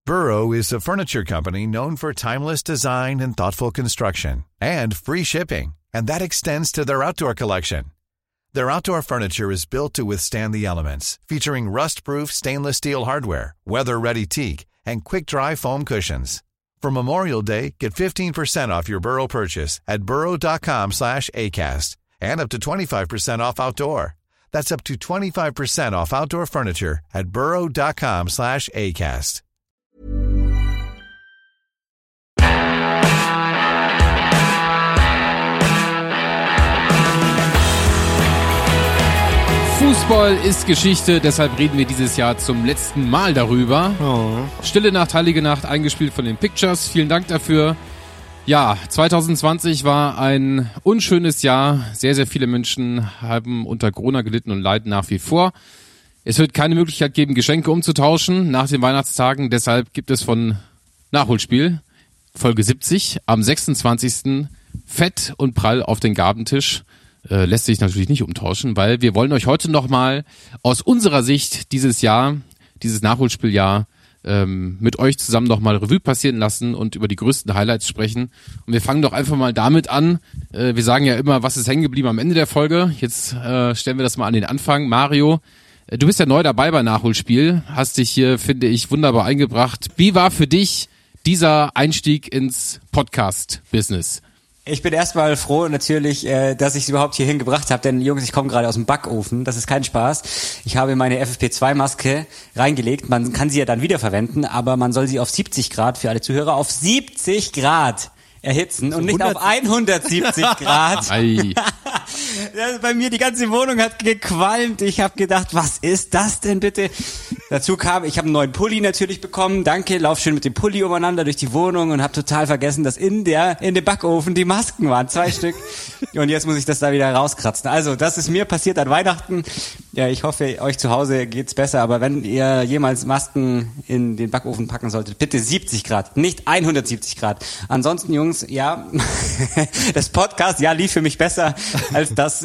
Burrow is a furniture company known for timeless design and thoughtful construction, and free shipping, and that extends to their outdoor collection. Their outdoor furniture is built to withstand the elements, featuring rust-proof stainless steel hardware, weather-ready teak, and quick-dry foam cushions. For Memorial Day, get 15% off your Burrow purchase at burrow.com/ACAST and up to 25% off outdoor. That's up to 25% off outdoor furniture at burrow.com/ACAST. Fußball ist Geschichte, deshalb reden wir dieses Jahr zum letzten Mal darüber. Oh. Stille Nacht, Heilige Nacht, eingespielt von den Pictures. Vielen Dank dafür. Ja, 2020 war ein unschönes Jahr. Sehr, sehr viele Menschen haben unter Corona gelitten und leiden nach wie vor. Es wird keine Möglichkeit geben, Geschenke umzutauschen nach den Weihnachtstagen. Deshalb gibt es von Nachholspiel Folge 70 am 26. fett und prall auf den Gabentisch. Lässt sich natürlich nicht umtauschen, weil wir wollen euch heute nochmal aus unserer Sicht dieses Nachholspieljahr mit euch zusammen nochmal Revue passieren lassen und über die größten Highlights sprechen. Und wir fangen doch einfach mal damit an. Wir sagen ja immer, was ist hängen geblieben am Ende der Folge. Jetzt stellen wir das mal an den Anfang. Mario, du bist ja neu dabei bei Nachholspiel, hast dich hier, finde ich, wunderbar eingebracht. Wie war für dich dieser Einstieg ins Podcast-Business? Ich bin erstmal froh natürlich, dass ich es überhaupt hierhin gebracht habe, denn Jungs, ich komme gerade aus dem Backofen, das ist kein Spaß. Ich habe meine FFP2-Maske reingelegt, man kann sie ja dann wiederverwenden, aber man soll sie auf 70 Grad, für alle Zuhörer, auf 70 Grad erhitzen und nicht auf 170 Grad. Bei mir die ganze Wohnung hat gequalmt. Ich habe gedacht, was ist das denn bitte? Dazu kam, ich habe einen neuen Pulli natürlich bekommen. Danke, lauf schön mit dem Pulli umeinander durch die Wohnung und habe total vergessen, dass in dem Backofen die Masken waren, 2 Stück. Und jetzt muss ich das da wieder rauskratzen. Also, das ist mir passiert an Weihnachten. Ja, ich hoffe, euch zu Hause geht's besser. Aber wenn ihr jemals Masken in den Backofen packen solltet, bitte 70 Grad, nicht 170 Grad. Ansonsten, Jungs, ja, das Podcast, ja, lief für mich besser als das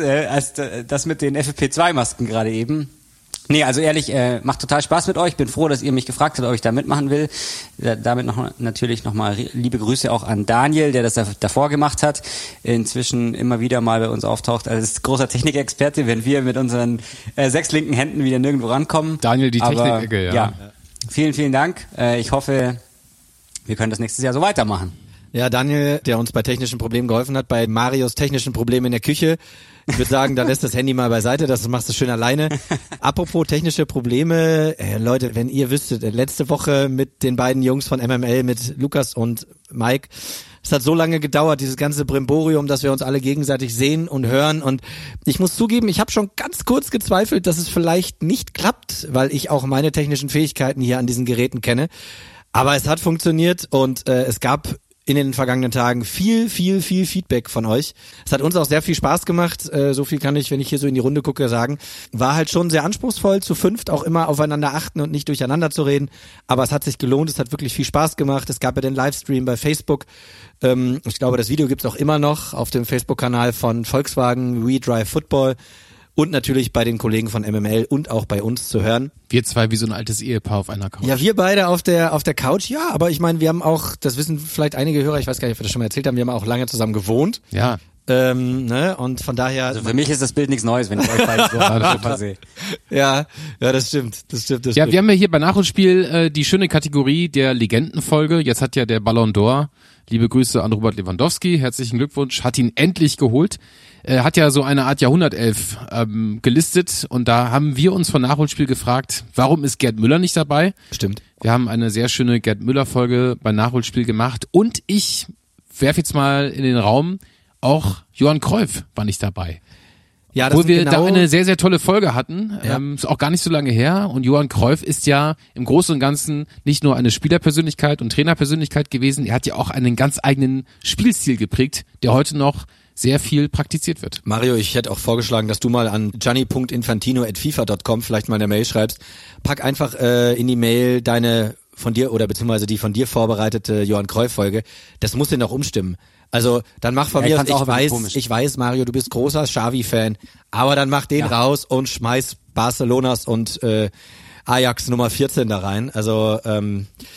mit den FFP2-Masken gerade eben. Nee, also ehrlich, macht total Spaß mit euch. Bin froh, dass ihr mich gefragt habt, ob ich da mitmachen will. Damit natürlich nochmal liebe Grüße auch an Daniel, der das davor gemacht hat. Inzwischen immer wieder mal bei uns auftaucht als großer Technikexperte, wenn wir mit unseren 6 linken Händen wieder nirgendwo rankommen. Daniel, die Technik-Ecke, ja. Vielen, vielen Dank. Ich hoffe, wir können das nächstes Jahr so weitermachen. Ja, Daniel, der uns bei technischen Problemen geholfen hat, bei Marios technischen Problemen in der Küche. Ich würde sagen, da lässt das Handy mal beiseite, das machst du schön alleine. Apropos technische Probleme, Leute, wenn ihr wüsstet, letzte Woche mit den beiden Jungs von MML, mit Lukas und Mike, es hat so lange gedauert, dieses ganze Brimborium, dass wir uns alle gegenseitig sehen und hören, und ich muss zugeben, ich habe schon ganz kurz gezweifelt, dass es vielleicht nicht klappt, weil ich auch meine technischen Fähigkeiten hier an diesen Geräten kenne, aber es hat funktioniert und es gab in den vergangenen Tagen viel Feedback von euch. Es hat uns auch sehr viel Spaß gemacht. So viel kann ich, wenn ich hier so in die Runde gucke, sagen. War halt schon sehr anspruchsvoll, zu 5 auch immer aufeinander achten und nicht durcheinander zu reden. Aber es hat sich gelohnt, es hat wirklich viel Spaß gemacht. Es gab ja den Livestream bei Facebook. Ich glaube, das Video gibt's auch immer noch auf dem Facebook-Kanal von Volkswagen We Drive Football. Und natürlich bei den Kollegen von MML und auch bei uns zu hören. Wir zwei wie so ein altes Ehepaar auf einer Couch. Ja, wir beide auf der Couch, ja, aber ich meine, wir haben auch, das wissen vielleicht einige Hörer, ich weiß gar nicht, ob wir das schon mal erzählt haben, wir haben auch lange zusammen gewohnt. Ja. Und von daher... Also für mich ist das Bild nichts Neues, wenn ich euch beide so sehe. Ja, das stimmt. Ja, wir haben ja hier bei Nachholspiel die schöne Kategorie der Legendenfolge. Jetzt hat ja der Ballon d'Or, liebe Grüße an Robert Lewandowski, herzlichen Glückwunsch, hat ihn endlich geholt. Hat ja so eine Art Jahrhundertelf gelistet, und da haben wir uns von Nachholspiel gefragt, warum ist Gerd Müller nicht dabei? Stimmt. Wir haben eine sehr schöne Gerd Müller-Folge bei Nachholspiel gemacht, und ich werfe jetzt mal in den Raum, auch Johann Cruyff war nicht dabei. Ja, das, obwohl wir da eine sehr, sehr tolle Folge hatten, ist auch gar nicht so lange her, und Johann Cruyff ist ja im Großen und Ganzen nicht nur eine Spielerpersönlichkeit und Trainerpersönlichkeit gewesen, er hat ja auch einen ganz eigenen Spielstil geprägt, der heute noch sehr viel praktiziert wird. Mario, ich hätte auch vorgeschlagen, dass du mal an gianni.infantino@fifa.com vielleicht mal eine Mail schreibst. Pack einfach in die Mail deine von dir oder beziehungsweise die von dir vorbereitete Johann Cruyff-Folge. Das muss ihn auch umstimmen. Also dann mach von mir, ich weiß, Mario, du bist großer Xavi-Fan, aber dann mach den raus und schmeiß Barcelonas und Ajax Nummer 14 da rein. Also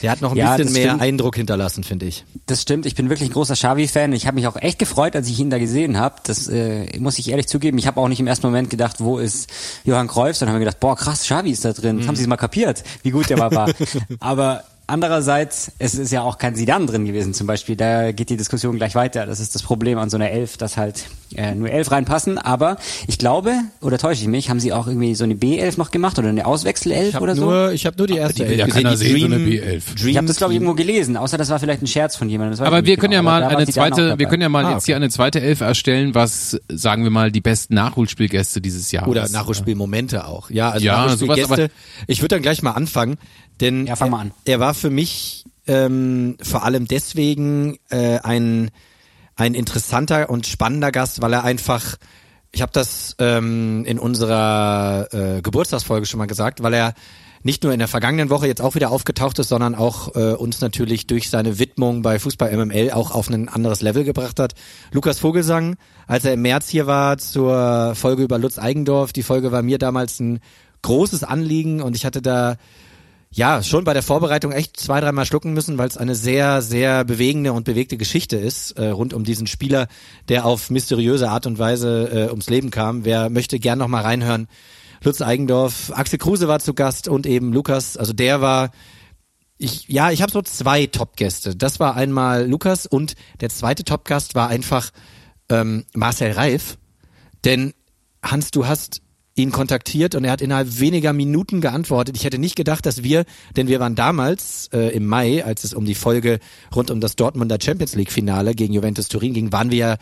Der hat noch ein bisschen mehr Eindruck hinterlassen, finde ich. Das stimmt, ich bin wirklich ein großer Xavi-Fan. Ich habe mich auch echt gefreut, als ich ihn da gesehen habe. Das muss ich ehrlich zugeben. Ich habe auch nicht im ersten Moment gedacht, wo ist Johann Cruyff, sondern habe mir gedacht, boah krass, Xavi ist da drin. Jetzt haben sie es mal kapiert, wie gut der war. Aber andererseits, es ist ja auch kein Zidane drin gewesen zum Beispiel. Da geht die Diskussion gleich weiter. Das ist das Problem an so einer Elf, dass halt nur 11 reinpassen. Aber ich glaube, oder täusche ich mich, haben sie auch irgendwie so eine B11 noch gemacht oder eine Auswechsel-11 oder so? Ich habe nur die erste Elf gesehen. Ja, keiner sehen, so eine B11. Ich habe das, glaube ich, irgendwo gelesen. Außer das war vielleicht ein Scherz von jemandem. Aber wir können ja mal jetzt hier eine zweite Elf erstellen, was, sagen wir mal, die besten Nachholspielgäste dieses Jahres. Oder Nachholspielmomente auch. Ja, also Nachholspielgäste. Sowas, ich würde dann gleich mal anfangen. Denn fang mal an. Er war für mich vor allem deswegen ein interessanter und spannender Gast, weil er einfach, ich habe das in unserer Geburtstagsfolge schon mal gesagt, weil er nicht nur in der vergangenen Woche jetzt auch wieder aufgetaucht ist, sondern auch uns natürlich durch seine Widmung bei Fußball MML auch auf ein anderes Level gebracht hat. Lukas Vogelsang, als er im März hier war zur Folge über Lutz Eigendorf, die Folge war mir damals ein großes Anliegen und ich hatte da schon bei der Vorbereitung echt 2-3 Mal schlucken müssen, weil es eine sehr, sehr bewegende und bewegte Geschichte ist, rund um diesen Spieler, der auf mysteriöse Art und Weise ums Leben kam. Wer möchte gern noch mal reinhören? Lutz Eigendorf, Axel Kruse war zu Gast und eben Lukas, also der war, ich habe so 2 Top-Gäste. Das war einmal Lukas und der zweite Top-Gast war einfach Marcel Reif, denn Hans, du hast ihn kontaktiert und er hat innerhalb weniger Minuten geantwortet. Ich hätte nicht gedacht, dass denn wir waren damals im Mai, als es um die Folge rund um das Dortmunder Champions League Finale gegen Juventus Turin ging, waren wir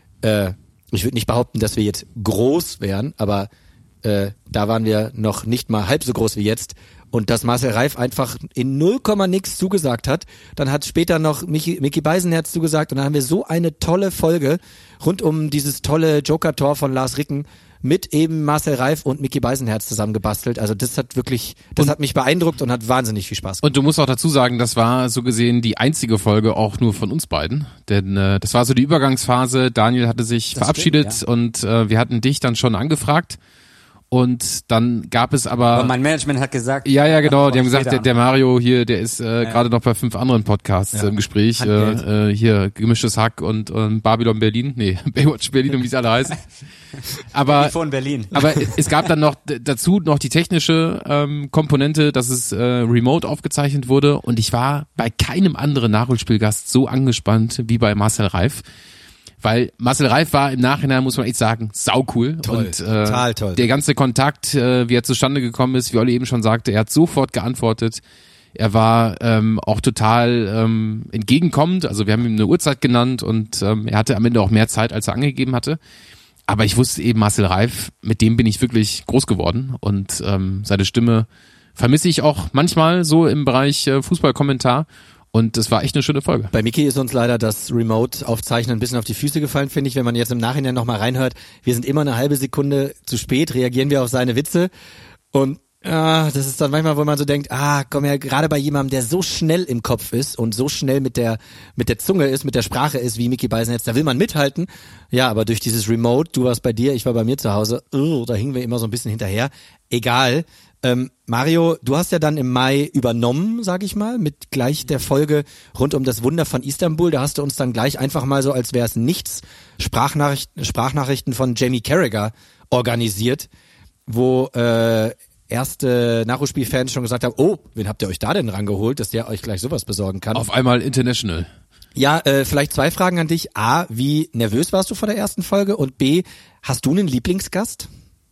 ich würde nicht behaupten, dass wir jetzt groß wären, aber da waren wir noch nicht mal halb so groß wie jetzt. Und dass Marcel Reif einfach in 0, nix zugesagt hat. Dann hat später noch Micky Beisenherz zugesagt und dann haben wir so eine tolle Folge rund um dieses tolle Joker-Tor von Lars Ricken mit eben Marcel Reif und Micky Beisenherz zusammengebastelt. Also das hat mich beeindruckt und hat wahnsinnig viel Spaß gemacht. Und du musst auch dazu sagen, das war so gesehen die einzige Folge auch nur von uns beiden. Denn das war so die Übergangsphase. Daniel hatte sich verabschiedet und wir hatten dich dann schon angefragt. Und dann gab es aber mein Management hat gesagt. Ja, genau. Die haben gesagt, der Mario hier, der ist gerade noch bei 5 anderen Podcasts im Gespräch. Hier Gemischtes Hack und Babylon Berlin. Nee, Baywatch Berlin und wie es alle heißen. Aber Berlin. Aber es gab dann noch dazu noch die technische Komponente, dass es remote aufgezeichnet wurde. Und ich war bei keinem anderen Nachholspielgast so angespannt wie bei Marcel Reif. Weil Marcel Reif war im Nachhinein, muss man echt sagen, saucool. Toll, und total toll. Der ganze Kontakt, wie er zustande gekommen ist, wie Olli eben schon sagte, er hat sofort geantwortet. Er war auch total entgegenkommend. Also wir haben ihm eine Uhrzeit genannt und er hatte am Ende auch mehr Zeit, als er angegeben hatte. Aber ich wusste eben, Marcel Reif, mit dem bin ich wirklich groß geworden. Und seine Stimme vermisse ich auch manchmal so im Bereich Fußballkommentar. Und das war echt eine schöne Folge. Bei Micky ist uns leider das Remote-Aufzeichnen ein bisschen auf die Füße gefallen, finde ich. Wenn man jetzt im Nachhinein nochmal reinhört, wir sind immer eine halbe Sekunde zu spät, reagieren wir auf seine Witze. Und das ist dann manchmal, wo man so denkt, komm ja, gerade bei jemandem, der so schnell im Kopf ist und so schnell mit der Zunge ist, mit der Sprache ist, wie Micky Beisenherz, da will man mithalten. Ja, aber durch dieses Remote, du warst bei dir, ich war bei mir zu Hause, da hingen wir immer so ein bisschen hinterher. Egal. Mario, du hast ja dann im Mai übernommen, sag ich mal, mit gleich der Folge rund um das Wunder von Istanbul. Da hast du uns dann gleich einfach mal so, als wäre es nichts, Sprachnachrichten von Jamie Carragher organisiert, wo erste Nachholspielfans schon gesagt haben, wen habt ihr euch da denn rangeholt, dass der euch gleich sowas besorgen kann? Auf einmal international. Ja, vielleicht 2 Fragen an dich. A, wie nervös warst du vor der ersten Folge? Und B, hast du einen Lieblingsgast?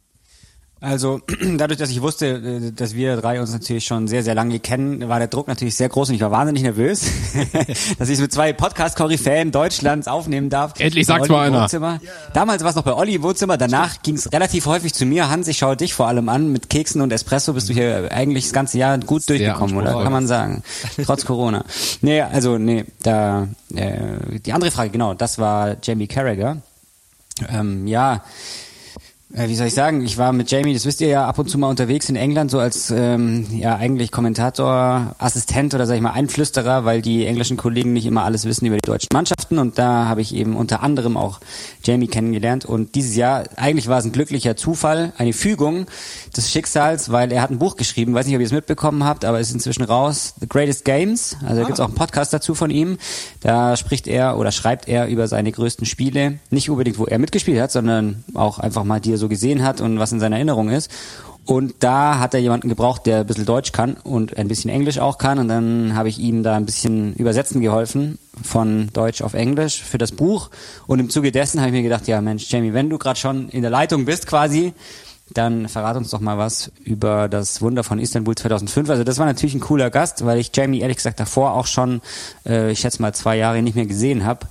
Also dadurch, dass ich wusste, dass wir 3 uns natürlich schon sehr, sehr lange kennen, war der Druck natürlich sehr groß und ich war wahnsinnig nervös, dass ich es mit 2 Podcast-Koryphäen Deutschlands aufnehmen darf. Endlich sagt's mal einer. Damals war es noch bei Olli Wohnzimmer, danach ging es relativ häufig zu mir. Hans, ich schaue dich vor allem an, mit Keksen und Espresso bist du hier eigentlich das ganze Jahr gut durchgekommen, oder? Kann man sagen. Trotz Corona. Die andere Frage, genau, das war Jamie Carragher. Wie soll ich sagen, ich war mit Jamie, das wisst ihr ja, ab und zu mal unterwegs in England, so als eigentlich Kommentator, Assistent oder sag ich mal Einflüsterer, weil die englischen Kollegen nicht immer alles wissen über die deutschen Mannschaften, und da habe ich eben unter anderem auch Jamie kennengelernt, und dieses Jahr, eigentlich war es ein glücklicher Zufall, eine Fügung des Schicksals, weil er hat ein Buch geschrieben, weiß nicht, ob ihr es mitbekommen habt, aber es ist inzwischen raus, The Greatest Games, also da gibt's auch einen Podcast dazu von ihm, da spricht er oder schreibt er über seine größten Spiele, nicht unbedingt, wo er mitgespielt hat, sondern auch einfach mal die er so gesehen hat und was in seiner Erinnerung ist. Und da hat er jemanden gebraucht, der ein bisschen Deutsch kann und ein bisschen Englisch auch kann, und dann habe ich ihm da ein bisschen übersetzen geholfen von Deutsch auf Englisch für das Buch, und im Zuge dessen habe ich mir gedacht, ja Mensch Jamie, wenn du gerade schon in der Leitung bist quasi, dann verrat uns doch mal was über das Wunder von Istanbul 2005. Also das war natürlich ein cooler Gast, weil ich Jamie ehrlich gesagt davor auch schon, ich schätze mal 2 Jahre nicht mehr gesehen habe.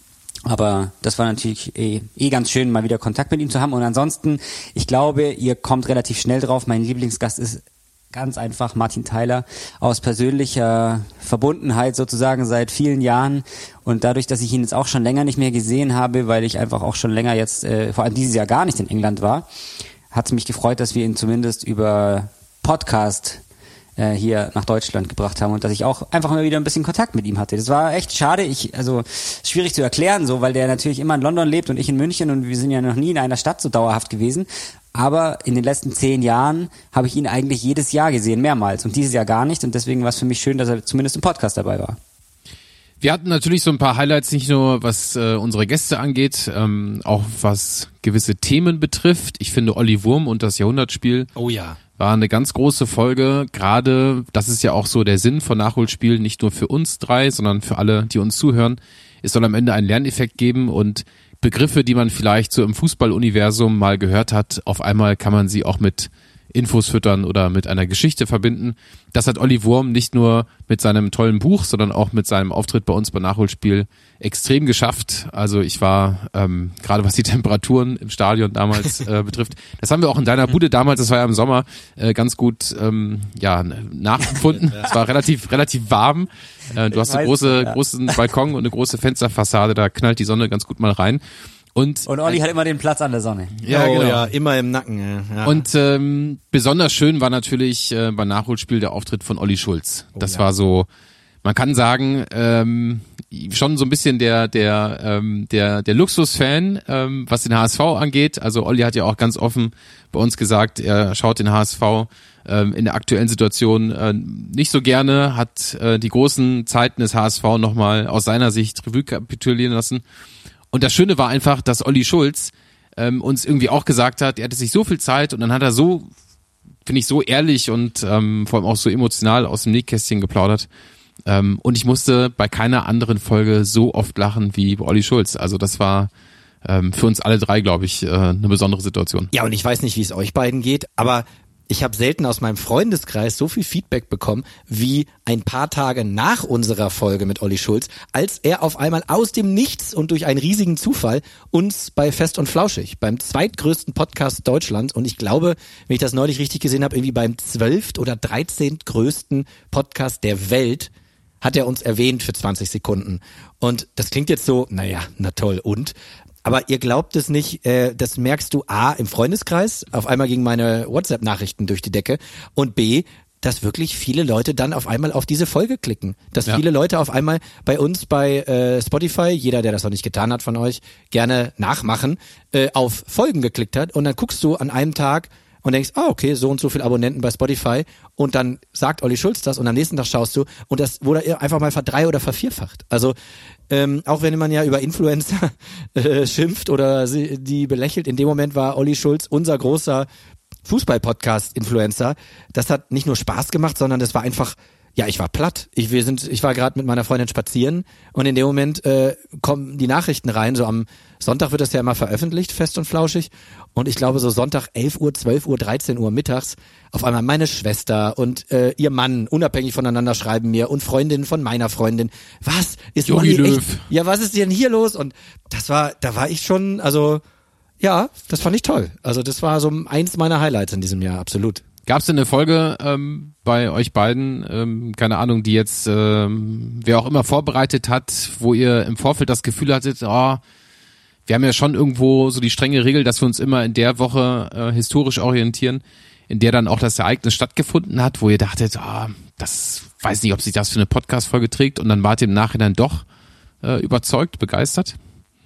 Aber das war natürlich ganz schön, mal wieder Kontakt mit ihm zu haben. Und ansonsten, ich glaube, ihr kommt relativ schnell drauf. Mein Lieblingsgast ist ganz einfach Martin Tyler, aus persönlicher Verbundenheit sozusagen seit vielen Jahren. Und dadurch, dass ich ihn jetzt auch schon länger nicht mehr gesehen habe, weil ich einfach auch schon länger jetzt, vor allem dieses Jahr gar nicht in England war, hat es mich gefreut, dass wir ihn zumindest über Podcast hier nach Deutschland gebracht haben und dass ich auch einfach mal wieder ein bisschen Kontakt mit ihm hatte. Das war echt schade, schwierig zu erklären so, weil der natürlich immer in London lebt und ich in München, und wir sind ja noch nie in einer Stadt so dauerhaft gewesen, aber in den letzten 10 Jahren habe ich ihn eigentlich jedes Jahr gesehen, mehrmals, und dieses Jahr gar nicht, und deswegen war es für mich schön, dass er zumindest im Podcast dabei war. Wir hatten natürlich so ein paar Highlights, nicht nur was unsere Gäste angeht, auch was gewisse Themen betrifft. Ich finde Olli Wurm und das Jahrhundertspiel war eine ganz große Folge. Gerade, das ist ja auch so der Sinn von Nachholspiel, nicht nur für uns 3, sondern für alle, die uns zuhören. Es soll am Ende einen Lerneffekt geben, und Begriffe, die man vielleicht so im Fußballuniversum mal gehört hat, auf einmal kann man sie auch mit Infos füttern oder mit einer Geschichte verbinden. Das hat Olli Wurm nicht nur mit seinem tollen Buch, sondern auch mit seinem Auftritt bei uns bei Nachholspiel extrem geschafft. Also ich war, gerade was die Temperaturen im Stadion damals betrifft, das haben wir auch in deiner Bude damals, das war ja im Sommer, ganz gut nachempfunden. Es war relativ warm. Du hast einen großen Balkon und eine große Fensterfassade, da knallt die Sonne ganz gut mal rein. Und Olli hat immer den Platz an der Sonne. Ja, genau. Ja, immer im Nacken. Ja. Und besonders schön war natürlich beim Nachholspiel der Auftritt von Olli Schulz. Das war so, man kann sagen, schon so ein bisschen der Luxusfan, was den HSV angeht. Also Olli hat ja auch ganz offen bei uns gesagt, er schaut den HSV in der aktuellen Situation nicht so gerne, hat die großen Zeiten des HSV nochmal aus seiner Sicht Revue kapitulieren lassen. Und das Schöne war einfach, dass Olli Schulz uns irgendwie auch gesagt hat, er hatte sich so viel Zeit, und dann hat er so, finde ich, so ehrlich und vor allem auch so emotional aus dem Nähkästchen geplaudert. Und ich musste bei keiner anderen Folge so oft lachen wie bei Olli Schulz. Also das war für uns alle 3, glaube ich, eine besondere Situation. Ja, und ich weiß nicht, wie es euch beiden geht, aber ich habe selten aus meinem Freundeskreis so viel Feedback bekommen, wie ein paar Tage nach unserer Folge mit Olli Schulz, als er auf einmal aus dem Nichts und durch einen riesigen Zufall uns bei Fest und Flauschig, beim zweitgrößten Podcast Deutschlands, und ich glaube, wenn ich das neulich richtig gesehen habe, irgendwie beim 12. oder 13. größten Podcast der Welt, hat er uns erwähnt für 20 Sekunden. Und das klingt jetzt so, naja, na toll, und? Aber ihr glaubt es nicht, das merkst du A, im Freundeskreis, auf einmal gingen meine WhatsApp-Nachrichten durch die Decke, und B, dass wirklich viele Leute dann auf einmal auf diese Folge klicken. Dass viele Leute auf einmal bei uns bei Spotify, jeder, der das noch nicht getan hat von euch, gerne nachmachen, auf Folgen geklickt hat, und dann guckst du an einem Tag und denkst, okay, so und so viele Abonnenten bei Spotify, und dann sagt Olli Schulz das, und am nächsten Tag schaust du, und das wurde einfach mal verdrei- oder vervierfacht. Also auch wenn man ja über Influencer schimpft oder die belächelt, in dem Moment war Olli Schulz unser großer Fußball-Podcast-Influencer. Das hat nicht nur Spaß gemacht, sondern das war einfach, ja, ich war platt. Ich war gerade mit meiner Freundin spazieren, und in dem Moment kommen die Nachrichten rein. So am Sonntag wird das ja immer veröffentlicht, Fest und Flauschig. Und ich glaube so Sonntag 11 Uhr, 12 Uhr, 13 Uhr mittags auf einmal meine Schwester und ihr Mann unabhängig voneinander schreiben mir, und Freundinnen von meiner Freundin. Was ist Jogi Löw? Ja, was ist denn hier los? Und da war ich schon, also ja, das fand ich toll. Also das war so eins meiner Highlights in diesem Jahr, absolut. Gab es denn eine Folge bei euch beiden, keine Ahnung, die jetzt wer auch immer vorbereitet hat, wo ihr im Vorfeld das Gefühl hattet, wir haben ja schon irgendwo so die strenge Regel, dass wir uns immer in der Woche historisch orientieren, in der dann auch das Ereignis stattgefunden hat, wo ihr dachtet, das weiß nicht, ob sich das für eine Podcast-Folge trägt, und dann wart ihr im Nachhinein doch überzeugt, begeistert?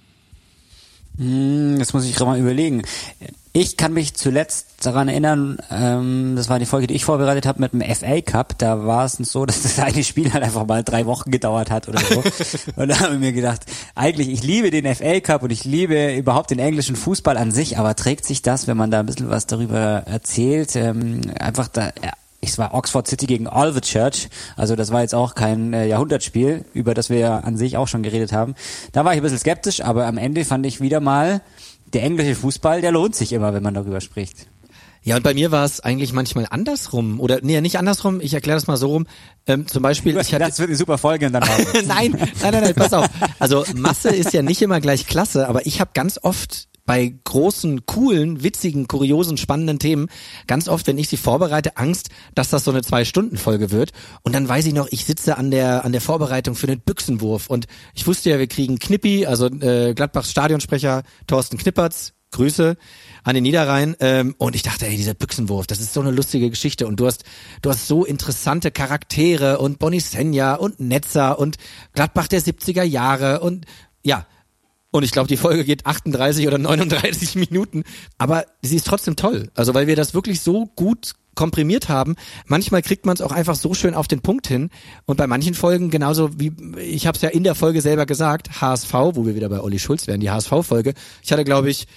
Das muss ich gerade mal überlegen. Ich kann mich zuletzt daran erinnern, das war die Folge, die ich vorbereitet habe mit dem FA Cup. Da war es so, dass das eine Spiel halt einfach mal 3 Wochen gedauert hat oder so. Und da habe ich mir gedacht, eigentlich, ich liebe den FA Cup und ich liebe überhaupt den englischen Fußball an sich, aber trägt sich das, wenn man da ein bisschen was darüber erzählt, einfach da... Ja. Es war Oxford City gegen Alvechurch, also das war jetzt auch kein Jahrhundertspiel, über das wir ja an sich auch schon geredet haben. Da war ich ein bisschen skeptisch, aber am Ende fand ich wieder mal, der englische Fußball, der lohnt sich immer, wenn man darüber spricht. Ja, und bei mir war es eigentlich manchmal andersrum. Oder, nee, nicht andersrum, ich erkläre das mal so rum. Zum Beispiel, das wird eine super Folge und dann nein, pass auf. Also Masse ist ja nicht immer gleich klasse, aber ich habe ganz oft bei großen, coolen, witzigen, kuriosen, spannenden Themen ganz oft, wenn ich sie vorbereite, Angst, dass das so eine 2-Stunden-Folge wird. Und dann weiß ich noch, ich sitze an der Vorbereitung für den Büchsenwurf. Und ich wusste ja, wir kriegen Knippi, also Gladbachs Stadionsprecher Thorsten Knippertz, Grüße an den Niederrhein. Und ich dachte, ey, dieser Büchsenwurf, das ist so eine lustige Geschichte. Und du hast so interessante Charaktere und Bonnie Senja und Netzer und Gladbach der 70er Jahre und ja. Und ich glaube, die Folge geht 38 oder 39 Minuten. Aber sie ist trotzdem toll. Also weil wir das wirklich so gut komprimiert haben. Manchmal kriegt man es auch einfach so schön auf den Punkt hin. Und bei manchen Folgen, genauso wie, ich habe es ja in der Folge selber gesagt, HSV, wo wir wieder bei Olli Schulz wären, die HSV-Folge. Ich hatte, glaube ich,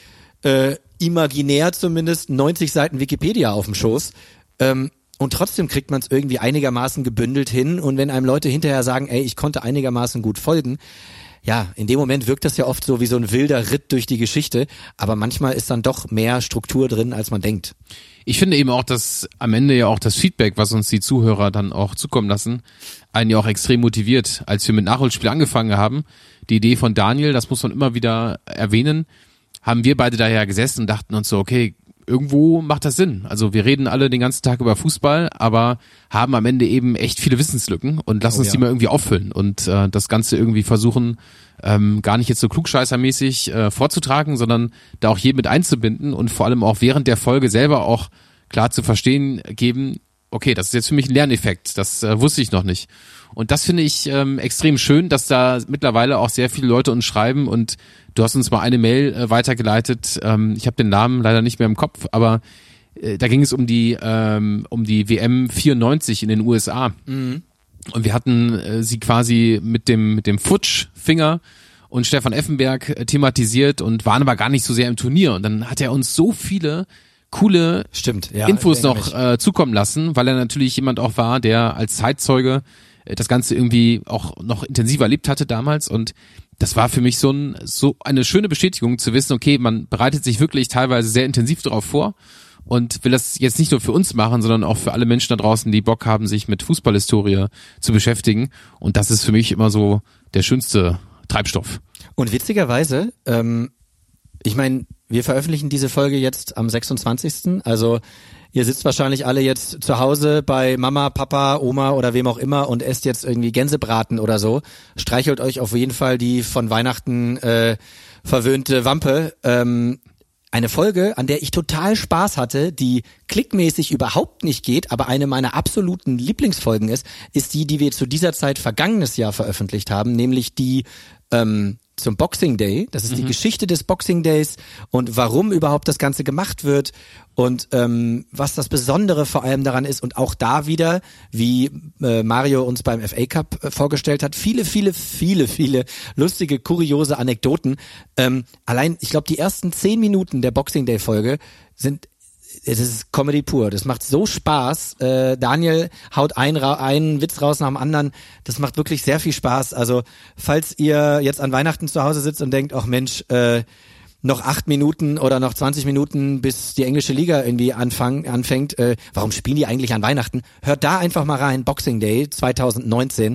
imaginär zumindest 90 Seiten Wikipedia auf dem Schoß. Und trotzdem kriegt man es irgendwie einigermaßen gebündelt hin. Und wenn einem Leute hinterher sagen, ey, ich konnte einigermaßen gut folgen, ja, in dem Moment wirkt das ja oft so wie so ein wilder Ritt durch die Geschichte, aber manchmal ist dann doch mehr Struktur drin, als man denkt. Ich finde eben auch, dass am Ende ja auch das Feedback, was uns die Zuhörer dann auch zukommen lassen, einen ja auch extrem motiviert. Als wir mit Nachholspiel angefangen haben, die Idee von Daniel, das muss man immer wieder erwähnen, haben wir beide daher gesessen und dachten uns so, okay, irgendwo macht das Sinn. Also wir reden alle den ganzen Tag über Fußball, aber haben am Ende eben echt viele Wissenslücken und lassen uns die mal irgendwie auffüllen und das Ganze irgendwie versuchen, gar nicht jetzt so klugscheißermäßig vorzutragen, sondern da auch jeden mit einzubinden und vor allem auch während der Folge selber auch klar zu verstehen geben, okay, das ist jetzt für mich ein Lerneffekt, das wusste ich noch nicht. Und das finde ich extrem schön, dass da mittlerweile auch sehr viele Leute uns schreiben und du hast uns mal eine Mail weitergeleitet, ich habe den Namen leider nicht mehr im Kopf, aber da ging es um die WM 94 in den USA. Mhm. Und wir hatten sie quasi mit dem Futschfinger und Stefan Effenberg thematisiert und waren aber gar nicht so sehr im Turnier. Und dann hat er uns so viele coole Infos noch zukommen lassen, weil er natürlich jemand auch war, der als Zeitzeuge das Ganze irgendwie auch noch intensiver erlebt hatte damals. Und das war für mich so eine schöne Bestätigung zu wissen, okay, man bereitet sich wirklich teilweise sehr intensiv darauf vor und will das jetzt nicht nur für uns machen, sondern auch für alle Menschen da draußen, die Bock haben, sich mit Fußballhistorie zu beschäftigen. Und das ist für mich immer so der schönste Treibstoff. Und witzigerweise, ich meine, wir veröffentlichen diese Folge jetzt am 26. Also ihr sitzt wahrscheinlich alle jetzt zu Hause bei Mama, Papa, Oma oder wem auch immer und esst jetzt irgendwie Gänsebraten oder so. Streichelt euch auf jeden Fall die von Weihnachten verwöhnte Wampe. Eine Folge, an der ich total Spaß hatte, die klickmäßig überhaupt nicht geht, aber eine meiner absoluten Lieblingsfolgen ist die wir zu dieser Zeit vergangenes Jahr veröffentlicht haben, nämlich die zum Boxing Day. Das ist die Geschichte des Boxing Days und warum überhaupt das Ganze gemacht wird und was das Besondere vor allem daran ist und auch da wieder, wie Mario uns beim FA Cup vorgestellt hat, viele lustige, kuriose Anekdoten. Allein, ich glaube, die ersten 10 Minuten der Boxing Day Folge es ist Comedy pur. Das macht so Spaß. Daniel haut einen Witz raus nach dem anderen. Das macht wirklich sehr viel Spaß. Also, falls ihr jetzt an Weihnachten zu Hause sitzt und denkt, ach Mensch, noch 8 Minuten oder noch 20 Minuten, bis die englische Liga irgendwie anfängt, warum spielen die eigentlich an Weihnachten? Hört da einfach mal rein. Boxing Day 2019.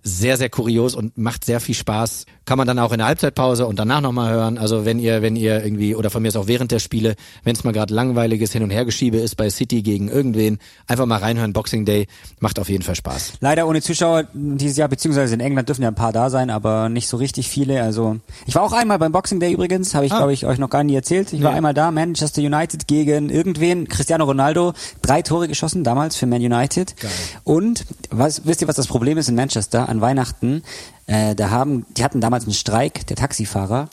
sehr, sehr kurios und macht sehr viel Spaß. Kann man dann auch in der Halbzeitpause und danach nochmal hören. Also wenn ihr irgendwie, oder von mir ist auch während der Spiele, wenn es mal gerade langweiliges Hin- und Hergeschiebe ist bei City gegen irgendwen, einfach mal reinhören, Boxing Day, macht auf jeden Fall Spaß. Leider ohne Zuschauer dieses Jahr, beziehungsweise in England dürfen ja ein paar da sein, aber nicht so richtig viele. Also ich war auch einmal beim Boxing Day übrigens, habe ich glaube ich euch noch gar nie erzählt. Ich war einmal da, Manchester United gegen irgendwen, Cristiano Ronaldo, 3 Tore geschossen damals für Man United. Geil. Und wisst ihr, was das Problem ist in Manchester an Weihnachten? Die hatten damals einen Streik der Taxifahrer.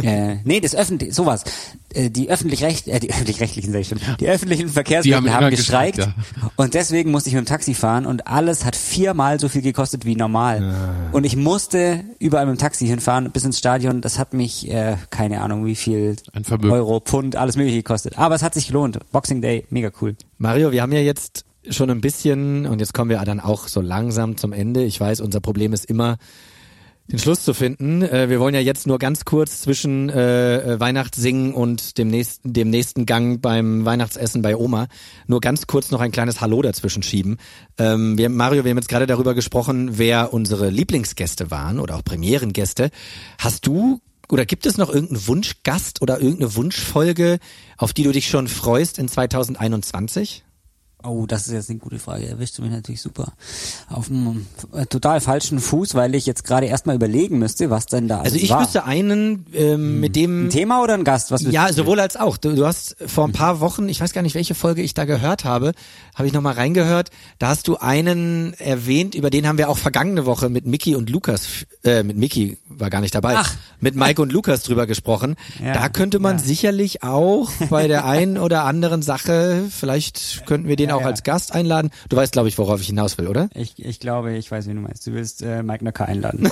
Die öffentlichen Verkehrsmittel haben gestreikt. Ja. Und deswegen musste ich mit dem Taxi fahren und alles hat 4-mal so viel gekostet wie normal. Ja. Und ich musste überall mit dem Taxi hinfahren bis ins Stadion. Das hat mich, keine Ahnung wie viel Euro, Pfund, alles mögliche gekostet. Aber es hat sich gelohnt. Boxing Day, mega cool. Mario, wir haben ja jetzt schon ein bisschen, und jetzt kommen wir dann auch so langsam zum Ende. Ich weiß, unser Problem ist immer, den Schluss zu finden. Wir wollen ja jetzt nur ganz kurz zwischen Weihnachtssingen und dem nächsten Gang beim Weihnachtsessen bei Oma nur ganz kurz noch ein kleines Hallo dazwischen schieben. Mario, wir haben jetzt gerade darüber gesprochen, wer unsere Lieblingsgäste waren oder auch Premierengäste. Hast du oder gibt es noch irgendeinen Wunschgast oder irgendeine Wunschfolge, auf die du dich schon freust in 2021? Oh, das ist jetzt eine gute Frage. Erwischst du mich natürlich super auf einem total falschen Fuß, weil ich jetzt gerade erstmal überlegen müsste, was denn da alles war. Also ich wüsste einen, mit dem... Ein Thema oder ein Gast? Was ja, sowohl als auch. Du hast vor ein paar Wochen, ich weiß gar nicht, welche Folge ich da gehört habe ich nochmal reingehört, da hast du einen erwähnt, über den haben wir auch vergangene Woche mit Micky und Lukas, mit Micky war gar nicht dabei, mit Mike und Lukas drüber gesprochen. Ja, da könnte man sicherlich auch bei der einen oder anderen Sache, vielleicht könnten wir den auch als Gast einladen. Du weißt, glaube ich, worauf ich hinaus will, oder? Ich glaube, ich weiß, wen du meinst. Du willst Mike Nöcker einladen.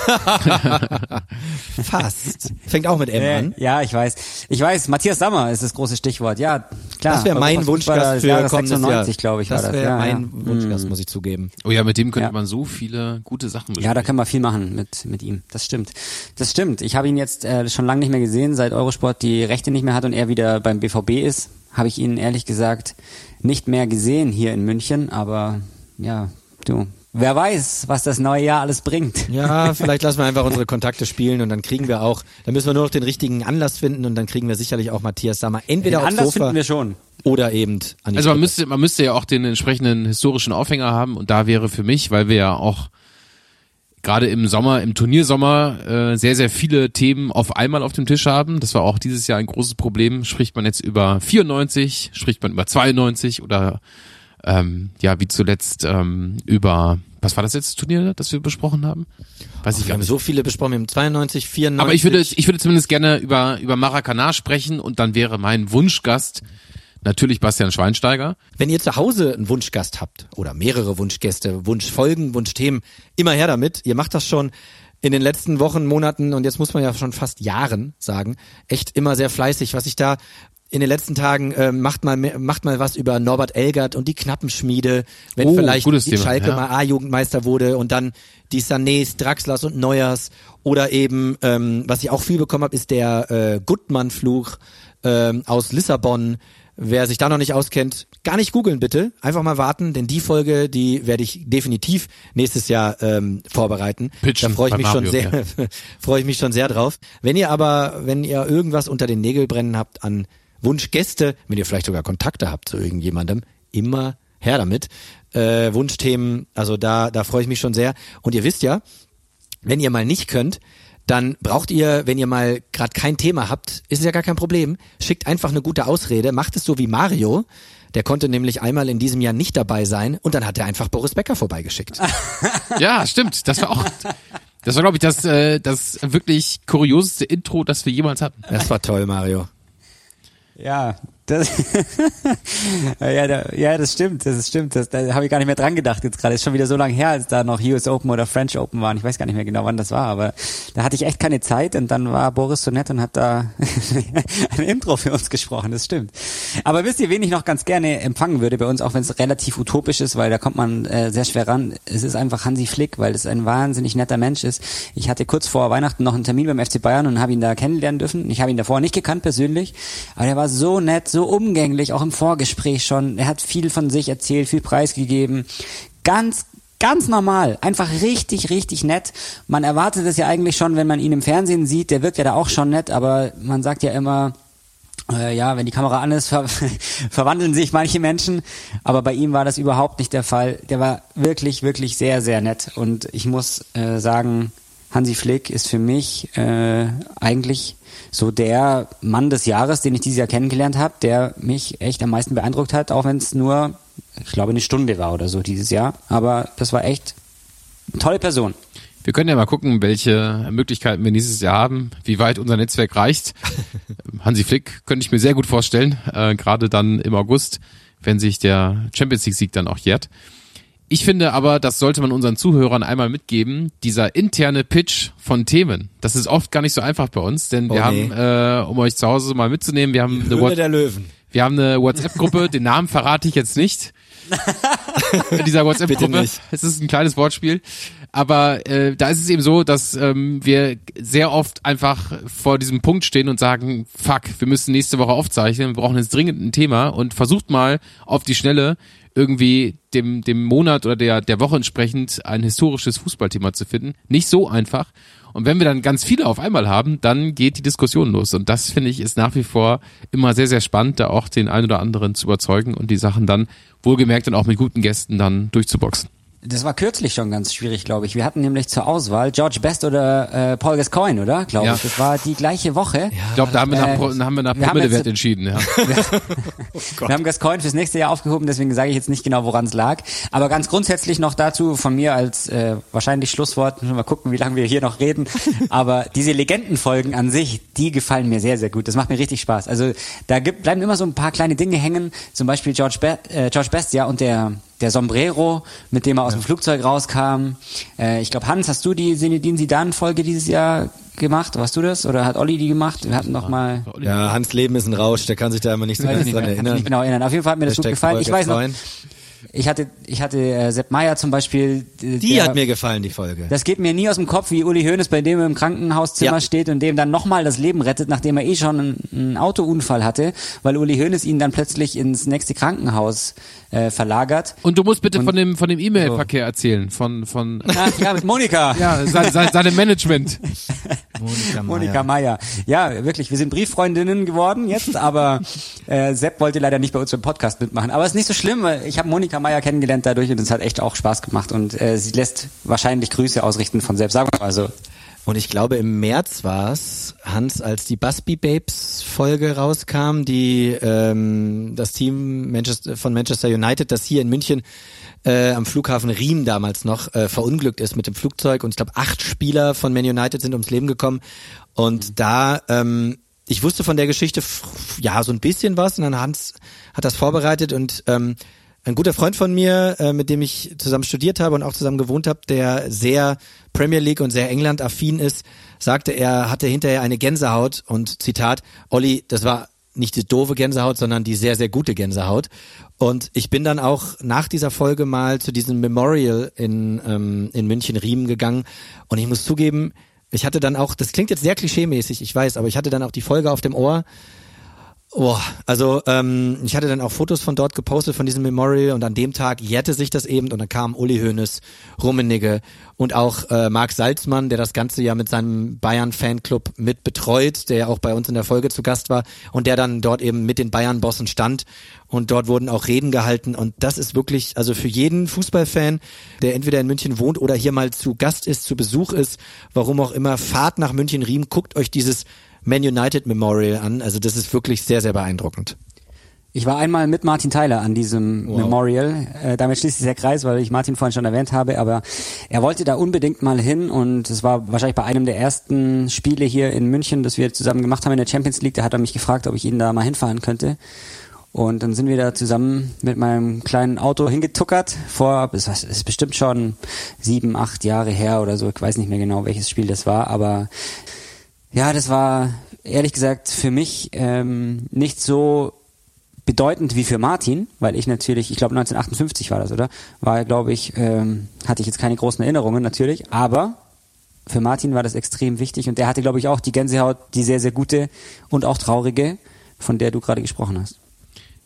Fast. Fängt auch mit M an. Ja, ich weiß. Matthias Sammer ist das große Stichwort. Ja, klar. Das wäre mein Wunschgast für kommendes Jahr. Glaube ich, das wäre mein Wunschgast, muss ich zugeben. Oh ja, mit dem könnte man so viele gute Sachen besprechen. Ja, da können wir viel machen mit ihm. Das stimmt. Ich habe ihn jetzt schon lange nicht mehr gesehen, seit Eurosport die Rechte nicht mehr hat und er wieder beim BVB ist. Habe ich ihn ehrlich gesagt nicht mehr gesehen hier in München, aber ja, wer weiß, was das neue Jahr alles bringt. Ja, vielleicht lassen wir einfach unsere Kontakte spielen und dann müssen wir nur noch den richtigen Anlass finden und dann kriegen wir sicherlich auch Matthias Sammer entweder aufs Anlass Sofa finden wir schon. Oder eben an die Also man müsste ja auch den entsprechenden historischen Aufhänger haben und da wäre für mich, weil wir ja auch gerade im Turniersommer sehr, sehr viele Themen auf einmal auf dem Tisch haben. Das war auch dieses Jahr ein großes Problem. Spricht man jetzt über 94, spricht man über 92 oder wie zuletzt über, was war das letzte Turnier, das wir besprochen haben? Weiß ich gar nicht. Wir haben so viele besprochen, wir haben 92, 94. Aber ich würde zumindest gerne über Maracanã sprechen und dann wäre mein Wunschgast natürlich Bastian Schweinsteiger. Wenn ihr zu Hause einen Wunschgast habt oder mehrere Wunschgäste, Wunschfolgen, Wunschthemen, immer her damit. Ihr macht das schon in den letzten Wochen, Monaten und jetzt muss man ja schon fast Jahren sagen, echt immer sehr fleißig. Was ich da in den letzten Tagen macht mal was über Norbert Elgert und die Knappenschmiede, wenn vielleicht die Schalke mal A-Jugendmeister wurde und dann die Sanés, Draxlers und Neuers oder eben, was ich auch viel bekommen habe, ist der Gutmann-Fluch aus Lissabon. Wer sich da noch nicht auskennt, gar nicht googeln bitte, einfach mal warten, denn die Folge, die werde ich definitiv nächstes Jahr vorbereiten. Pitchen, da freue ich mich schon sehr drauf. Wenn ihr irgendwas unter den Nägeln brennen habt an Wunschgäste, wenn ihr vielleicht sogar Kontakte habt zu irgendjemandem, immer her damit. Wunschthemen, also da freue ich mich schon sehr. Und ihr wisst ja, wenn ihr mal nicht könnt, dann braucht ihr, wenn ihr mal gerade kein Thema habt, ist es ja gar kein Problem, schickt einfach eine gute Ausrede, macht es so wie Mario, der konnte nämlich einmal in diesem Jahr nicht dabei sein und dann hat er einfach Boris Becker vorbeigeschickt. Ja, stimmt, das war glaube ich das wirklich kurioseste Intro, das wir jemals hatten. Das war toll, Mario. Ja, das das stimmt. Da habe ich gar nicht mehr dran gedacht jetzt gerade. Ist schon wieder so lange her, als da noch US Open oder French Open waren. Ich weiß gar nicht mehr genau, wann das war, aber da hatte ich echt keine Zeit und dann war Boris so nett und hat da ein Intro für uns gesprochen. Das stimmt. Aber wisst ihr, wen ich noch ganz gerne empfangen würde bei uns, auch wenn es relativ utopisch ist, weil da kommt man sehr schwer ran. Es ist einfach Hansi Flick, weil es ein wahnsinnig netter Mensch ist. Ich hatte kurz vor Weihnachten noch einen Termin beim FC Bayern und habe ihn da kennenlernen dürfen. Ich habe ihn davor nicht gekannt persönlich, aber er war so nett, so umgänglich, auch im Vorgespräch schon. Er hat viel von sich erzählt, viel preisgegeben. Ganz ganz normal, einfach richtig, richtig nett. Man erwartet es ja eigentlich schon, wenn man ihn im Fernsehen sieht, der wirkt ja da auch schon nett, aber man sagt ja immer, wenn die Kamera an ist, verwandeln sich manche Menschen, aber bei ihm war das überhaupt nicht der Fall. Der war wirklich, wirklich sehr, sehr nett und ich muss sagen, Hansi Flick ist für mich eigentlich so der Mann des Jahres, den ich dieses Jahr kennengelernt habe, der mich echt am meisten beeindruckt hat, auch wenn es nur, ich glaube, eine Stunde war oder so dieses Jahr, aber das war echt eine tolle Person. Wir können ja mal gucken, welche Möglichkeiten wir nächstes Jahr haben, wie weit unser Netzwerk reicht. Hansi Flick könnte ich mir sehr gut vorstellen, gerade dann im August, wenn sich der Champions-League-Sieg dann auch jährt. Ich finde aber, das sollte man unseren Zuhörern einmal mitgeben, dieser interne Pitch von Themen. Das ist oft gar nicht so einfach bei uns, denn wir haben, um euch zu Hause mal mitzunehmen, wir haben eine WhatsApp-Gruppe, den Namen verrate ich jetzt nicht. In dieser WhatsApp-Gruppe. Es ist ein kleines Wortspiel. Aber da ist es eben so, dass wir sehr oft einfach vor diesem Punkt stehen und sagen, fuck, wir müssen nächste Woche aufzeichnen, wir brauchen jetzt dringend ein Thema und versucht mal auf die Schnelle irgendwie dem Monat oder der Woche entsprechend ein historisches Fußballthema zu finden. Nicht so einfach. Und wenn wir dann ganz viele auf einmal haben, dann geht die Diskussion los. Und das, finde ich, ist nach wie vor immer sehr, sehr spannend, da auch den einen oder anderen zu überzeugen und die Sachen dann wohlgemerkt und auch mit guten Gästen dann durchzuboxen. Das war kürzlich schon ganz schwierig, glaube ich. Wir hatten nämlich zur Auswahl George Best oder Paul Gascoigne, oder? Glaube ich. Das war die gleiche Woche. Ja, ich glaube, da haben wir nach Promillewert entschieden. Ja. Wir haben Gascoigne fürs nächste Jahr aufgehoben, deswegen sage ich jetzt nicht genau, woran es lag. Aber ganz grundsätzlich noch dazu von mir als wahrscheinlich Schlusswort. Mal gucken, wie lange wir hier noch reden. Aber diese Legendenfolgen an sich, die gefallen mir sehr, sehr gut. Das macht mir richtig Spaß. Also da bleiben immer so ein paar kleine Dinge hängen. Zum Beispiel George Best, ja, und der Sombrero, mit dem er aus dem Flugzeug rauskam. Ich glaube, Hans, hast du die Zinedine Zidane-Folge dieses Jahr gemacht? Warst du das? Oder hat Olli die gemacht? Wir hatten noch mal... Ja, Hans Leben ist ein Rausch, der kann sich da immer nicht so ganz dran erinnern. Kann mich nicht genau erinnern. Auf jeden Fall hat mir das gut gefallen. Ich weiß noch... Ich hatte Sepp Meier zum Beispiel. Die hat mir gefallen, die Folge. Das geht mir nie aus dem Kopf, wie Uli Hoeneß bei dem im Krankenhauszimmer steht und dem dann nochmal das Leben rettet, nachdem er schon einen Autounfall hatte, weil Uli Hoeneß ihn dann plötzlich ins nächste Krankenhaus verlagert. Und du musst bitte von dem E-Mail-Verkehr erzählen, ja, mit Monika. Ja, seinem Management. Monika Meier. Ja, wirklich, wir sind Brieffreundinnen geworden jetzt, aber Sepp wollte leider nicht bei uns im Podcast mitmachen. Aber es ist nicht so schlimm, weil ich habe Monika Meier kennengelernt dadurch und es hat echt auch Spaß gemacht und sie lässt wahrscheinlich Grüße ausrichten von Sepp, sagen wir mal so. Und ich glaube, im März war's, Hans, als die Busby Babes Folge rauskam, die das Team von Manchester United, das hier in München am Flughafen Riem damals noch verunglückt ist mit dem Flugzeug. Und ich glaube, 8 Spieler von Man United sind ums Leben gekommen. Und da, ich wusste von der Geschichte so ein bisschen was. Und dann Hans hat das vorbereitet und ein guter Freund von mir, mit dem ich zusammen studiert habe und auch zusammen gewohnt habe, der sehr Premier League und sehr England-affin ist, sagte, er hatte hinterher eine Gänsehaut und Zitat, Olli, das war nicht die doofe Gänsehaut, sondern die sehr, sehr gute Gänsehaut. Und ich bin dann auch nach dieser Folge mal zu diesem Memorial in München-Riem gegangen und ich muss zugeben, ich hatte dann auch, das klingt jetzt sehr klischeemäßig, ich weiß, aber ich hatte dann auch die Folge auf dem Ohr. Ich hatte dann auch Fotos von dort gepostet, von diesem Memorial und an dem Tag jährte sich das eben und dann kamen Uli Hoeneß, Rummenigge und auch Marc Salzmann, der das Ganze ja mit seinem Bayern-Fanclub mit betreut, der ja auch bei uns in der Folge zu Gast war und der dann dort eben mit den Bayern-Bossen stand und dort wurden auch Reden gehalten und das ist wirklich, also für jeden Fußballfan, der entweder in München wohnt oder hier mal zu Gast ist, zu Besuch ist, warum auch immer, fahrt nach München-Riem, guckt euch dieses Man United Memorial an. Also das ist wirklich sehr, sehr beeindruckend. Ich war einmal mit Martin Tyler an diesem Memorial. Damit schließt sich der Kreis, weil ich Martin vorhin schon erwähnt habe. Aber er wollte da unbedingt mal hin und es war wahrscheinlich bei einem der ersten Spiele hier in München, das wir zusammen gemacht haben in der Champions League. Da hat er mich gefragt, ob ich ihn da mal hinfahren könnte. Und dann sind wir da zusammen mit meinem kleinen Auto hingetuckert es ist bestimmt schon 7, 8 Jahre her oder so. Ich weiß nicht mehr genau, welches Spiel das war, aber ja, das war ehrlich gesagt für mich nicht so bedeutend wie für Martin, weil ich natürlich, ich glaube 1958 war das, oder? War, glaube ich, hatte ich jetzt keine großen Erinnerungen natürlich, aber für Martin war das extrem wichtig und der hatte, glaube ich, auch die Gänsehaut, die sehr, sehr gute und auch traurige, von der du gerade gesprochen hast.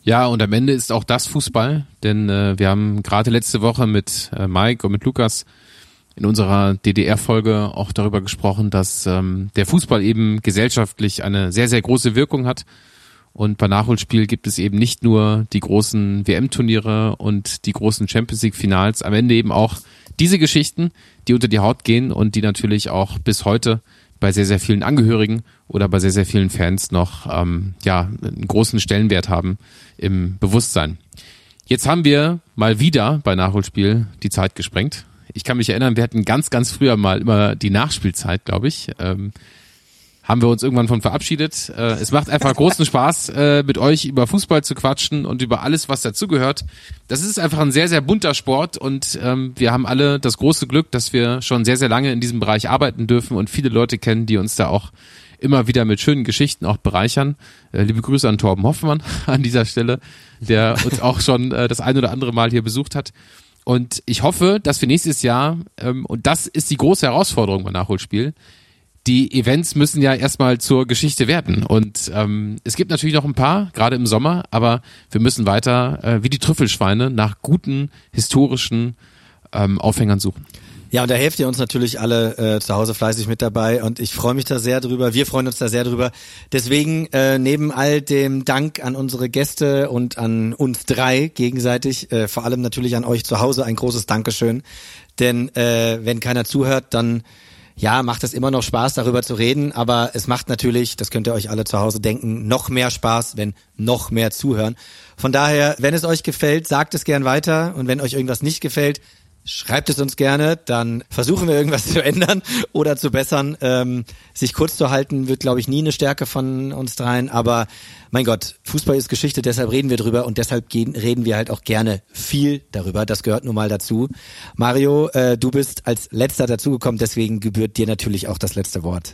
Ja, und am Ende ist auch das Fußball, denn wir haben gerade letzte Woche mit Mike und mit Lukas in unserer DDR-Folge auch darüber gesprochen, dass der Fußball eben gesellschaftlich eine sehr, sehr große Wirkung hat. Und bei Nachholspiel gibt es eben nicht nur die großen WM-Turniere und die großen Champions-League-Finals, am Ende eben auch diese Geschichten, die unter die Haut gehen und die natürlich auch bis heute bei sehr, sehr vielen Angehörigen oder bei sehr, sehr vielen Fans noch einen großen Stellenwert haben im Bewusstsein. Jetzt haben wir mal wieder bei Nachholspiel die Zeit gesprengt. Ich kann mich erinnern, wir hatten ganz, ganz früher mal immer die Nachspielzeit, glaube ich. Haben wir uns irgendwann von verabschiedet. Es macht einfach großen Spaß, mit euch über Fußball zu quatschen und über alles, was dazugehört. Das ist einfach ein sehr, sehr bunter Sport und wir haben alle das große Glück, dass wir schon sehr, sehr lange in diesem Bereich arbeiten dürfen und viele Leute kennen, die uns da auch immer wieder mit schönen Geschichten auch bereichern. Liebe Grüße an Torben Hoffmann an dieser Stelle, der uns auch schon das ein oder andere Mal hier besucht hat. Und ich hoffe, dass wir nächstes Jahr, und das ist die große Herausforderung beim Nachholspiel, die Events müssen ja erstmal zur Geschichte werden. Und es gibt natürlich noch ein paar, gerade im Sommer, aber wir müssen weiter wie die Trüffelschweine nach guten historischen Aufhängern suchen. Ja, und da helft ihr uns natürlich alle zu Hause fleißig mit dabei und ich freue mich da sehr drüber, wir freuen uns da sehr drüber. Deswegen neben all dem Dank an unsere Gäste und an uns drei gegenseitig, vor allem natürlich an euch zu Hause ein großes Dankeschön, denn wenn keiner zuhört, dann macht es immer noch Spaß, darüber zu reden, aber es macht natürlich, das könnt ihr euch alle zu Hause denken, noch mehr Spaß, wenn noch mehr zuhören. Von daher, wenn es euch gefällt, sagt es gern weiter und wenn euch irgendwas nicht gefällt, schreibt es uns gerne, dann versuchen wir irgendwas zu ändern oder zu bessern. Sich kurz zu halten wird, glaube ich, nie eine Stärke von uns dreien, aber mein Gott, Fußball ist Geschichte, deshalb reden wir drüber und deshalb reden wir halt auch gerne viel darüber, das gehört nun mal dazu. Mario, du bist als Letzter dazugekommen, deswegen gebührt dir natürlich auch das letzte Wort.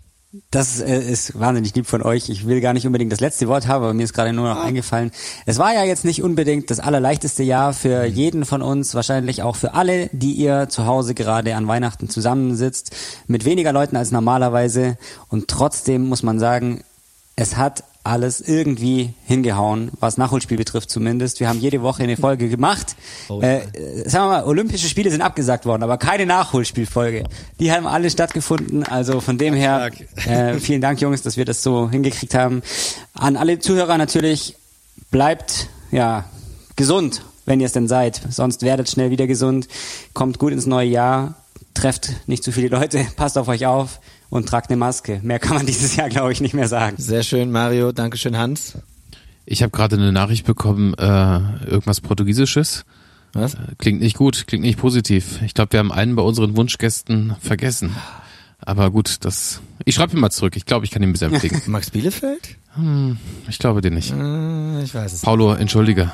Das ist wahnsinnig lieb von euch. Ich will gar nicht unbedingt das letzte Wort haben, aber mir ist gerade nur noch eingefallen. Es war ja jetzt nicht unbedingt das allerleichteste Jahr für jeden von uns, wahrscheinlich auch für alle, die ihr zu Hause gerade an Weihnachten zusammensitzt, mit weniger Leuten als normalerweise. Und trotzdem muss man sagen, es hat alles irgendwie hingehauen, was Nachholspiel betrifft zumindest. Wir haben jede Woche eine Folge gemacht. Sagen wir mal, Olympische Spiele sind abgesagt worden, aber keine Nachholspielfolge. Die haben alle stattgefunden, also von dem her vielen Dank, Jungs, dass wir das so hingekriegt haben. An alle Zuhörer natürlich, bleibt gesund, wenn ihr es denn seid. Sonst werdet schnell wieder gesund, kommt gut ins neue Jahr, trefft nicht zu viele Leute, passt auf euch auf. Und tragt eine Maske. Mehr kann man dieses Jahr, glaube ich, nicht mehr sagen. Sehr schön, Mario. Dankeschön, Hans. Ich habe gerade eine Nachricht bekommen, irgendwas Portugiesisches. Was? Klingt nicht gut, klingt nicht positiv. Ich glaube, wir haben einen bei unseren Wunschgästen vergessen. Aber gut, ich schreibe ihm mal zurück. Ich glaube, ich kann ihn besänftigen. Max Bielefeld? Ich glaube dir nicht. Ich weiß es. Paulo, entschuldige.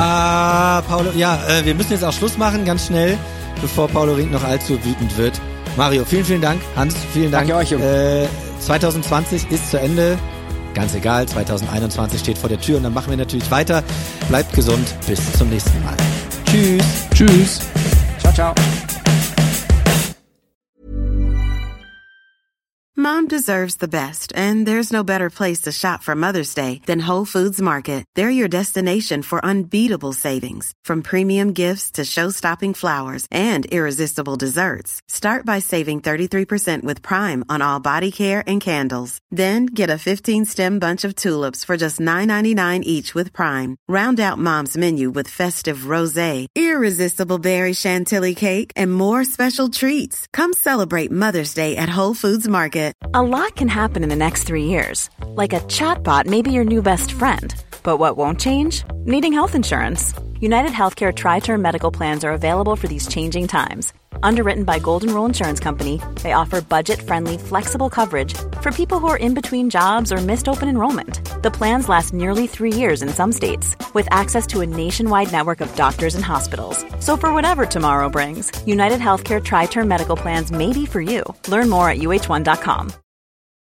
Paulo, wir müssen jetzt auch Schluss machen, ganz schnell, bevor Paulo Rink noch allzu wütend wird. Mario, vielen, vielen Dank. Hans, vielen Dank. Danke euch. 2020 ist zu Ende. Ganz egal, 2021 steht vor der Tür und dann machen wir natürlich weiter. Bleibt gesund. Bis zum nächsten Mal. Tschüss. Tschüss. Ciao, ciao. Mom deserves the best, and there's no better place to shop for Mother's Day than Whole Foods Market. They're your destination for unbeatable savings, from premium gifts to show-stopping flowers and irresistible desserts. Start by saving 33% with Prime on all body care and candles. Then get a 15-stem bunch of tulips for just $9.99 each with Prime. Round out Mom's menu with festive rosé, irresistible berry chantilly cake, and more special treats. Come celebrate Mother's Day at Whole Foods Market. A lot can happen in the next 3 years. Like a chatbot may be your new best friend. But what won't change? Needing health insurance. United Healthcare Tri-Term Medical Plans are available for these changing times. Underwritten by Golden Rule Insurance Company, they offer budget-friendly, flexible coverage for people who are in between jobs or missed open enrollment. The plans last nearly 3 years in some states, with access to a nationwide network of doctors and hospitals. So for whatever tomorrow brings, United Healthcare Tri-Term Medical Plans may be for you. Learn more at uh1.com.